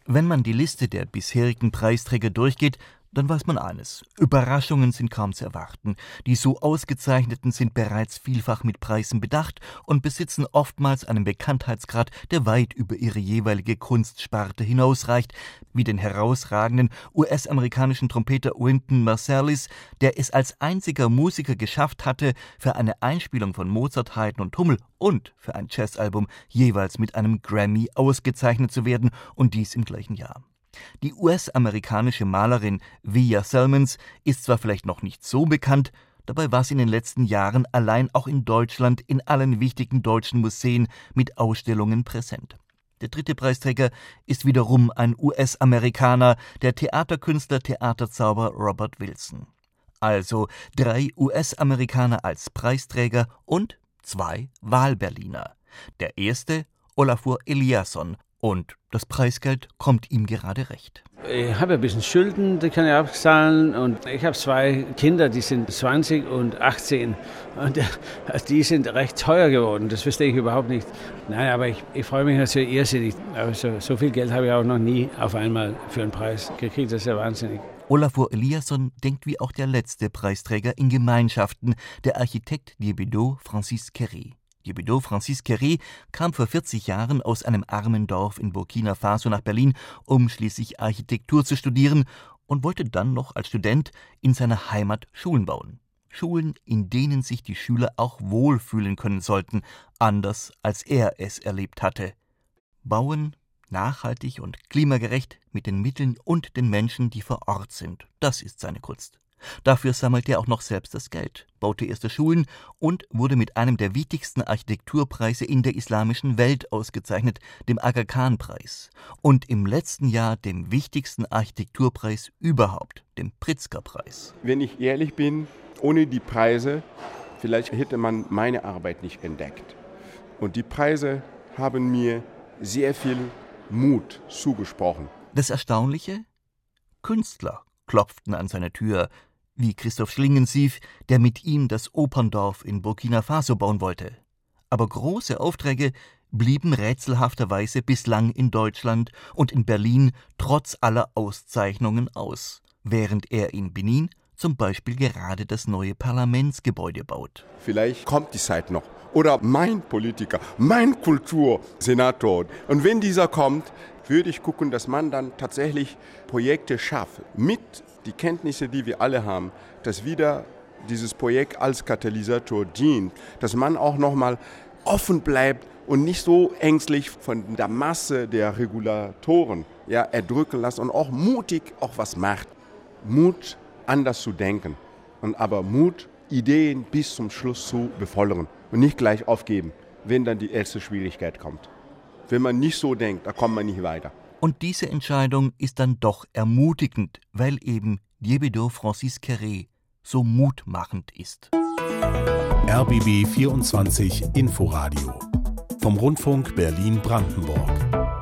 Wenn man die Liste der bisherigen Preisträger durchgeht, dann weiß man eines: Überraschungen sind kaum zu erwarten. Die so Ausgezeichneten sind bereits vielfach mit Preisen bedacht und besitzen oftmals einen Bekanntheitsgrad, der weit über ihre jeweilige Kunstsparte hinausreicht, wie den herausragenden US-amerikanischen Trompeter Wynton Marsalis, der es als einziger Musiker geschafft hatte, für eine Einspielung von Mozart, Haydn und Hummel und für ein Jazzalbum jeweils mit einem Grammy ausgezeichnet zu werden, und dies im gleichen Jahr. Die US-amerikanische Malerin Via Salmons ist zwar vielleicht noch nicht so bekannt, dabei war sie in den letzten Jahren allein auch in Deutschland in allen wichtigen deutschen Museen mit Ausstellungen präsent. Der dritte Preisträger ist wiederum ein US-Amerikaner, der Theaterkünstler, Theaterzauberer Robert Wilson. Also 3 US-Amerikaner als Preisträger und 2 Wahlberliner. Der erste, Olafur Eliasson, und das Preisgeld kommt ihm gerade recht. Ich habe ein bisschen Schulden, die kann ich abzahlen, und ich habe 2 Kinder, die sind 20 und 18, und die sind recht teuer geworden, das verstehe ich überhaupt nicht. Nein, aber ich freue mich natürlich irrsinnig, also so viel Geld habe ich auch noch nie auf einmal für einen Preis gekriegt, das ist ja wahnsinnig. Olafur Eliasson denkt wie auch der letzte Preisträger in Gemeinschaften, der Architekt Diébédo Francis Kéré. Diébédo Francis Kéré kam vor 40 Jahren aus einem armen Dorf in Burkina Faso nach Berlin, um schließlich Architektur zu studieren, und wollte dann noch als Student in seiner Heimat Schulen bauen. Schulen, in denen sich die Schüler auch wohlfühlen können sollten, anders als er es erlebt hatte. Bauen nachhaltig und klimagerecht mit den Mitteln und den Menschen, die vor Ort sind, das ist seine Kunst. Dafür sammelte er auch noch selbst das Geld, baute erste Schulen und wurde mit einem der wichtigsten Architekturpreise in der islamischen Welt ausgezeichnet, dem Aga Khan-Preis, und im letzten Jahr dem wichtigsten Architekturpreis überhaupt, dem Pritzker-Preis. Wenn ich ehrlich bin, ohne die Preise, vielleicht hätte man meine Arbeit nicht entdeckt. Und die Preise haben mir sehr viel Mut zugesprochen. Das Erstaunliche? Künstler klopften an seine Tür, wie Christoph Schlingensief, der mit ihm das Operndorf in Burkina Faso bauen wollte. Aber große Aufträge blieben rätselhafterweise bislang in Deutschland und in Berlin trotz aller Auszeichnungen aus, während er in Benin zum Beispiel gerade das neue Parlamentsgebäude baut. Vielleicht kommt die Zeit noch. Oder mein Politiker, mein Kultursenator. Und wenn dieser kommt, würde ich gucken, dass man dann tatsächlich Projekte schafft, mit den Kenntnissen, die wir alle haben, dass wieder dieses Projekt als Katalysator dient, dass man auch nochmal offen bleibt und nicht so ängstlich von der Masse der Regulatoren erdrücken lässt und auch mutig auch was macht. Mut, anders zu denken, und aber Mut, Ideen bis zum Schluss zu befolgen und nicht gleich aufgeben, wenn dann die erste Schwierigkeit kommt. Wenn man nicht so denkt, da kommt man nicht weiter. Und diese Entscheidung ist dann doch ermutigend, weil eben Diébédo Francis Kéré so mutmachend ist. RBB 24 Inforadio vom Rundfunk Berlin-Brandenburg.